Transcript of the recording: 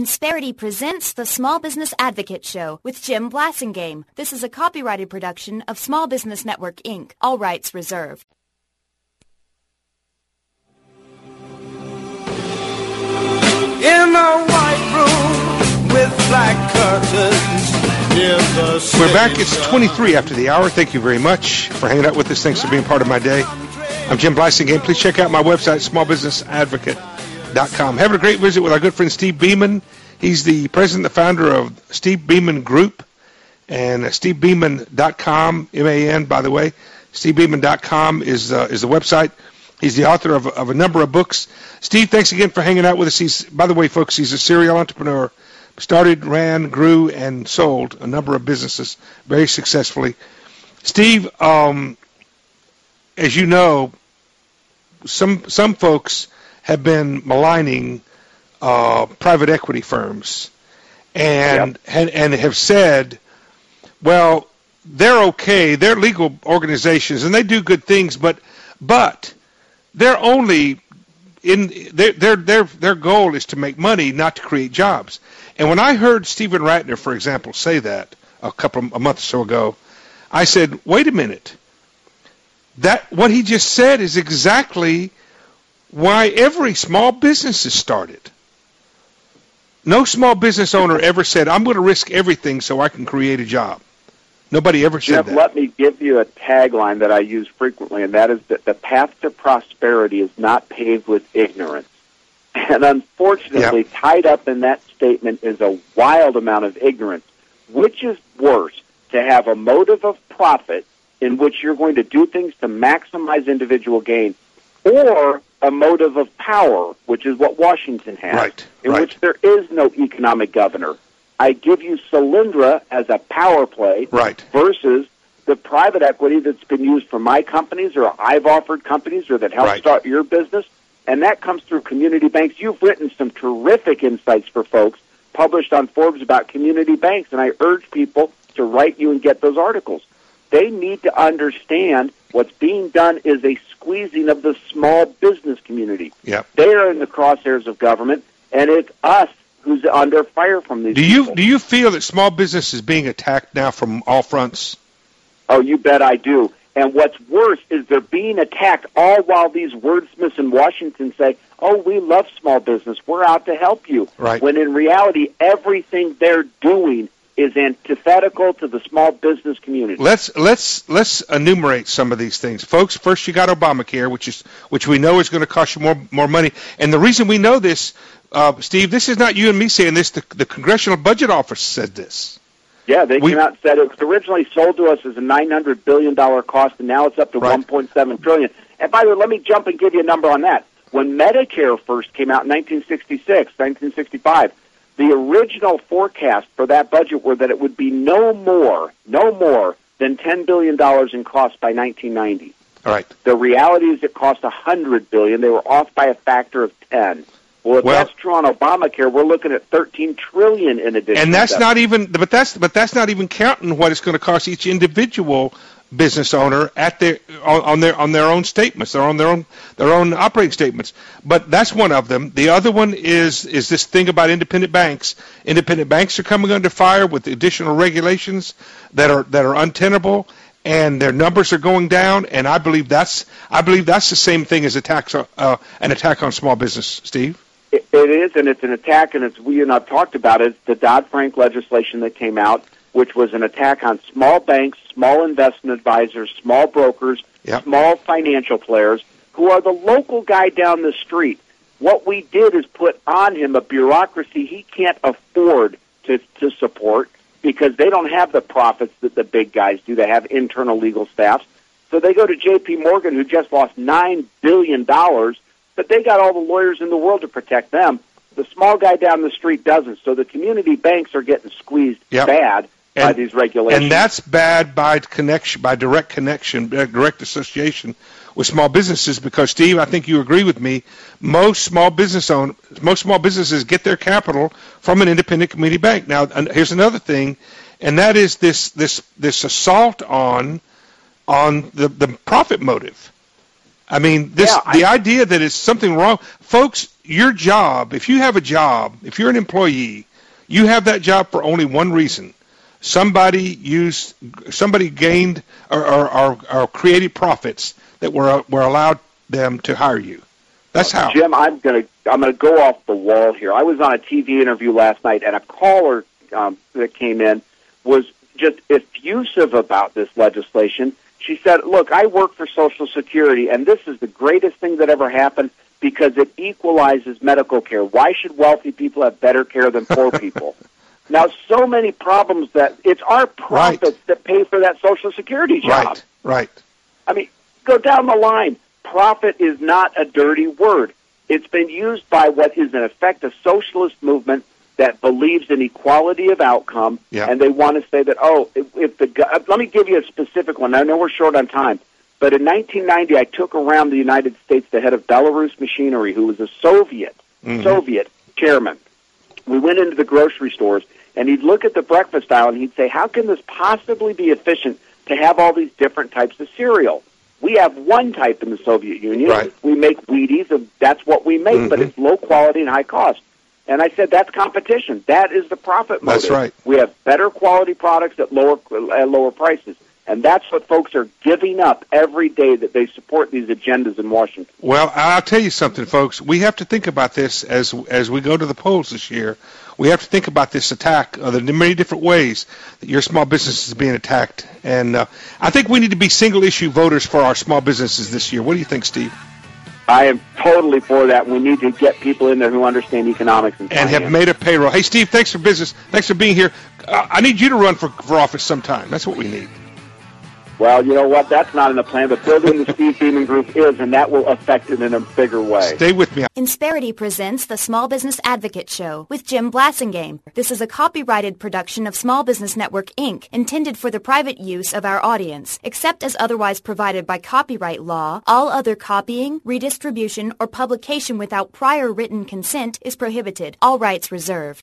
Insperity presents the Small Business Advocate Show with Jim Blasingame. This is a copyrighted production of Small Business Network, Inc. All rights reserved. In a white room with black curtains. We're back. It's 23 after the hour. Thank you very much for hanging out with us. Thanks for being part of my day. I'm Jim Blasingame. Please check out my website, smallbusinessadvocate.com. Having a great visit with our good friend Steve Beeman. He's the president and the founder of Steve Beeman Group and stevebeeman.com, M-A-N, by the way. stevebeeman.com is the website. He's the author of a number of books. Steve, thanks again for hanging out with us. By the way, folks, he's a serial entrepreneur. Started, ran, grew, and sold a number of businesses very successfully. Steve, as you know, some folks have been maligning private equity firms and have said, well, they're okay, they're legal organizations and they do good things, but they're only their goal is to make money, not to create jobs. And when I heard Stephen Ratner, for example, say that a month or so ago, I said, wait a minute. That what he just said is exactly why every small business is started. No small business owner ever said, I'm going to risk everything so I can create a job. Nobody ever said that. Let me give you a tagline that I use frequently, and that is that the path to prosperity is not paved with ignorance. And unfortunately, tied up in that statement is a wild amount of ignorance. Which is worse, to have a motive of profit in which you're going to do things to maximize individual gain, or a motive of power, which is what Washington has, which there is no economic governor. I give you Solyndra as a power play versus the private equity that's been used for my companies or I've offered companies or that helped start your business, and that comes through community banks. You've written some terrific insights for folks published on Forbes about community banks, and I urge people to write you and get those articles. They need to understand what's being done is a squeezing of the small business community. They are in the crosshairs of government, and it's us who's under fire from these people. Do you feel that small business is being attacked now from all fronts? Oh, you bet I do. And what's worse is they're being attacked all while these wordsmiths in Washington say, oh, we love small business, we're out to help you. When in reality, everything they're doing is antithetical to the small business community. Let's enumerate some of these things. Folks, first you got Obamacare, which we know is going to cost you more money. And the reason we know this, Steve, this is not you and me saying this. The Congressional Budget Office said this. Yeah, they came out and said it was originally sold to us as a $900 billion cost, and now it's up to $1.7 trillion. And by the way, let me jump and give you a number on that. When Medicare first came out in 1965, the original forecast for that budget were that it would be no more than $10 billion in cost by 1990. The reality is it cost $100 billion. They were off by a factor of 10. Well, if that's true on Obamacare, we're looking at $13 trillion in addition. And that's not even, but that's not even counting what it's going to cost each individual business owner at on their own statements, on their own operating statements. But that's one of them. The other one is this thing about independent banks. Independent banks are coming under fire with additional regulations that are untenable, and their numbers are going down. And I believe that's the same thing as an attack on small business, Steve. It is, and it's an attack, and we and I've talked about it. It's the Dodd-Frank legislation that came out, which was an attack on small banks, small investment advisors, small brokers, small financial players, who are the local guy down the street. What we did is put on him a bureaucracy he can't afford to support because they don't have the profits that the big guys do. They have internal legal staffs. So they go to J.P. Morgan, who just lost $9 billion, but they got all the lawyers in the world to protect them. The small guy down the street doesn't. So the community banks are getting squeezed bad by these regulations. And that's bad by direct association with small businesses because, Steve, I think you agree with me, most small businesses get their capital from an independent community bank. Now, here's another thing, and that is this assault on the profit motive. I mean, the idea that it's something wrong. Folks, your job, if you have a job, if you're an employee, you have that job for only one reason. Somebody gained or created profits that were allowed them to hire you. That's how. Jim, I'm gonna go off the wall here. I was on a TV interview last night, and a caller that came in was just effusive about this legislation. She said, "Look, I work for Social Security, and this is the greatest thing that ever happened because it equalizes medical care. Why should wealthy people have better care than poor people?" Now, so many problems that it's our profits that pay for that Social Security job. Right. I mean, go down the line. Profit is not a dirty word. It's been used by what is, in effect, a socialist movement that believes in equality of outcome, and they want to say that, let me give you a specific one. I know we're short on time, but in 1990, I took around the United States the head of Belarus Machinery, who was a Soviet chairman. We went into the grocery stores, and he'd look at the breakfast aisle, and he'd say, how can this possibly be efficient to have all these different types of cereal? We have one type in the Soviet Union. Right. We make Wheaties, and that's what we make, but it's low quality and high cost. And I said, that's competition. That is the profit motive. That's right. We have better quality products at lower prices. And that's what folks are giving up every day that they support these agendas in Washington. Well, I'll tell you something, folks. We have to think about this as we go to the polls this year. We have to think about this attack, the many different ways that your small business is being attacked. And I think we need to be single-issue voters for our small businesses this year. What do you think, Steve? I am totally for that. We need to get people in there who understand economics and finance. And have made a payroll. Hey, Steve, thanks for business. Thanks for being here. I need you to run for office sometime. That's what we need. Well, you know what? That's not in the plan, but building the Steve Beeman Group is, and that will affect it in a bigger way. Stay with me. Insperity presents the Small Business Advocate Show with Jim Blassingame. This is a copyrighted production of Small Business Network, Inc., intended for the private use of our audience. Except as otherwise provided by copyright law, all other copying, redistribution, or publication without prior written consent is prohibited. All rights reserved.